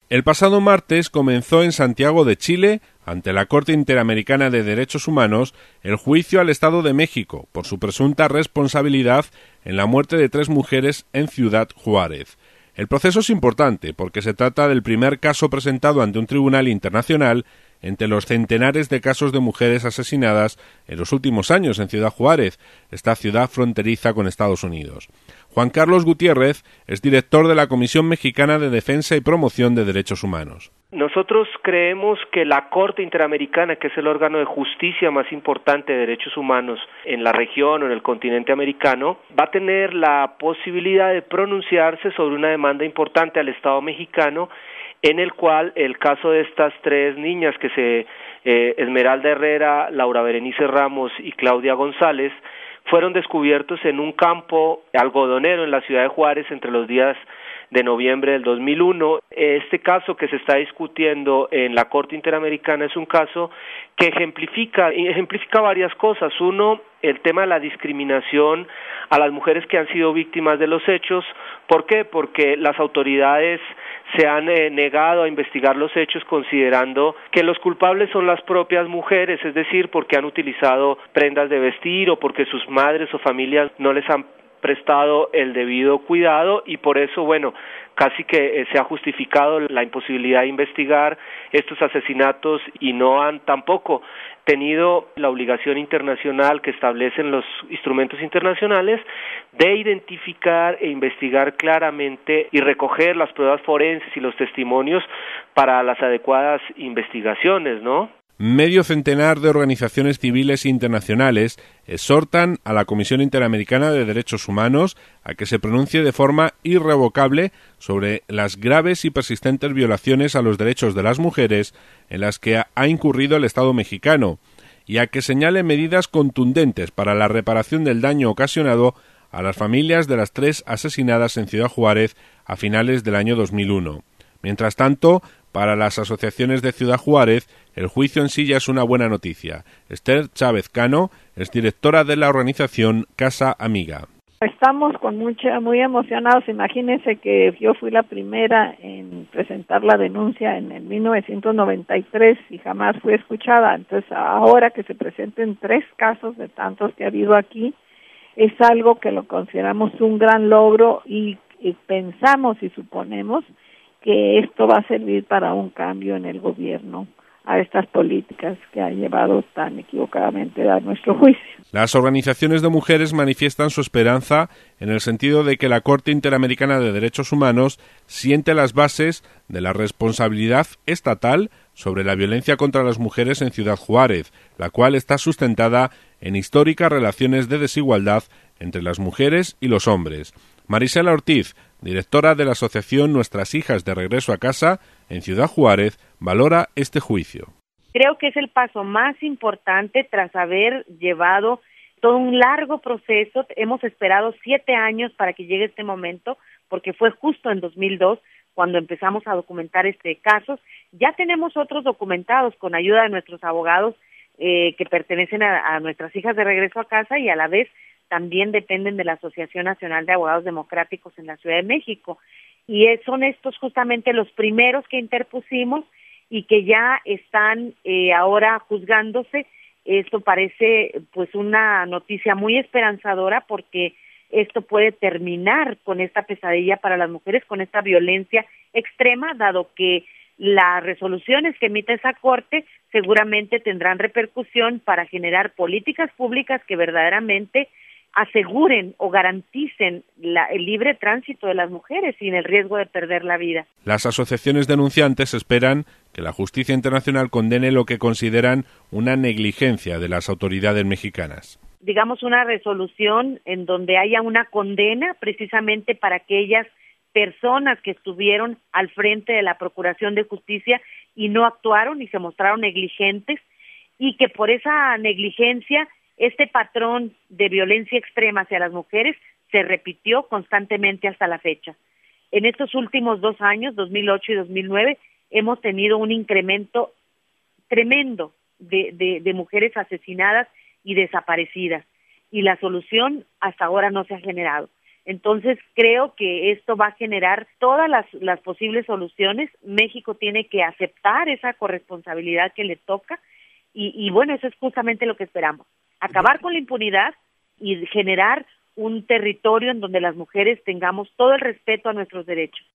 El pasado martes comenzó en Santiago de Chile, ante la Corte Interamericana de Derechos Humanos, el juicio al Estado de México por su presunta responsabilidad en la muerte de 3 mujeres en Ciudad Juárez. El proceso es importante porque se trata del primer caso presentado ante un tribunal internacional entre los centenares de casos de mujeres asesinadas en los últimos años en Ciudad Juárez, esta ciudad fronteriza con Estados Unidos. Juan Carlos Gutiérrez es director de la Comisión Mexicana de Defensa y Promoción de Derechos Humanos. Nosotros creemos que la Corte Interamericana, que es el órgano de justicia más importante de derechos humanos en la región o en el continente americano, va a tener la posibilidad de pronunciarse sobre una demanda importante al Estado mexicano, en el cual el caso de estas 3 niñas Esmeralda Herrera, Laura Berenice Ramos y Claudia González, fueron descubiertos en un campo algodonero en la ciudad de Juárez entre los días de noviembre del 2001. Este caso que se está discutiendo en la Corte Interamericana es un caso que ejemplifica varias cosas. Uno, el tema de la discriminación a las mujeres que han sido víctimas de los hechos. ¿Por qué? Porque las autoridades se han negado a investigar los hechos considerando que los culpables son las propias mujeres, es decir, porque han utilizado prendas de vestir o porque sus madres o familias no les han prestado el debido cuidado y por eso, casi que se ha justificado la imposibilidad de investigar estos asesinatos y no han tampoco tenido la obligación internacional que establecen los instrumentos internacionales de identificar e investigar claramente y recoger las pruebas forenses y los testimonios para las adecuadas investigaciones, ¿no? Medio centenar de organizaciones civiles internacionales exhortan a la Comisión Interamericana de Derechos Humanos a que se pronuncie de forma irrevocable sobre las graves y persistentes violaciones a los derechos de las mujeres en las que ha incurrido el Estado mexicano y a que señale medidas contundentes para la reparación del daño ocasionado a las familias de las 3 asesinadas en Ciudad Juárez a finales del año 2001. Mientras tanto, para las asociaciones de Ciudad Juárez, el juicio en sí ya es una buena noticia. Esther Chávez Cano es directora de la organización Casa Amiga. Estamos muy emocionados. Imagínense que yo fui la primera en presentar la denuncia en el 1993 y jamás fui escuchada. Entonces, ahora que se presenten 3 casos de tantos que ha habido aquí, es algo que lo consideramos un gran logro y pensamos y suponemos que esto va a servir para un cambio en el gobierno a estas políticas que ha llevado tan equivocadamente a nuestro juicio. Las organizaciones de mujeres manifiestan su esperanza en el sentido de que la Corte Interamericana de Derechos Humanos siente las bases de la responsabilidad estatal sobre la violencia contra las mujeres en Ciudad Juárez, la cual está sustentada en históricas relaciones de desigualdad entre las mujeres y los hombres. Marisela Ortiz, directora de la asociación Nuestras Hijas de Regreso a Casa, en Ciudad Juárez, valora este juicio. Creo que es el paso más importante tras haber llevado todo un largo proceso. Hemos esperado 7 años para que llegue este momento, porque fue justo en 2002 cuando empezamos a documentar este caso. Ya tenemos otros documentados con ayuda de nuestros abogados que pertenecen a Nuestras Hijas de Regreso a Casa y a la vez también dependen de la Asociación Nacional de Abogados Democráticos en la Ciudad de México. Y son estos justamente los primeros que interpusimos y que ya están ahora juzgándose. Esto parece pues una noticia muy esperanzadora porque esto puede terminar con esta pesadilla para las mujeres, con esta violencia extrema, dado que las resoluciones que emite esa Corte seguramente tendrán repercusión para generar políticas públicas que verdaderamente aseguren o garanticen el libre tránsito de las mujeres sin el riesgo de perder la vida. Las asociaciones denunciantes esperan que la justicia internacional condene lo que consideran una negligencia de las autoridades mexicanas. Digamos una resolución en donde haya una condena precisamente para aquellas personas que estuvieron al frente de la Procuración de Justicia y no actuaron y se mostraron negligentes y que por esa negligencia este patrón de violencia extrema hacia las mujeres se repitió constantemente hasta la fecha. En estos últimos 2 años, 2008 y 2009, hemos tenido un incremento tremendo de mujeres asesinadas y desaparecidas, y la solución hasta ahora no se ha generado. Entonces creo que esto va a generar todas las posibles soluciones. México tiene que aceptar esa corresponsabilidad que le toca y bueno, eso es justamente lo que esperamos. Acabar con la impunidad y generar un territorio en donde las mujeres tengamos todo el respeto a nuestros derechos.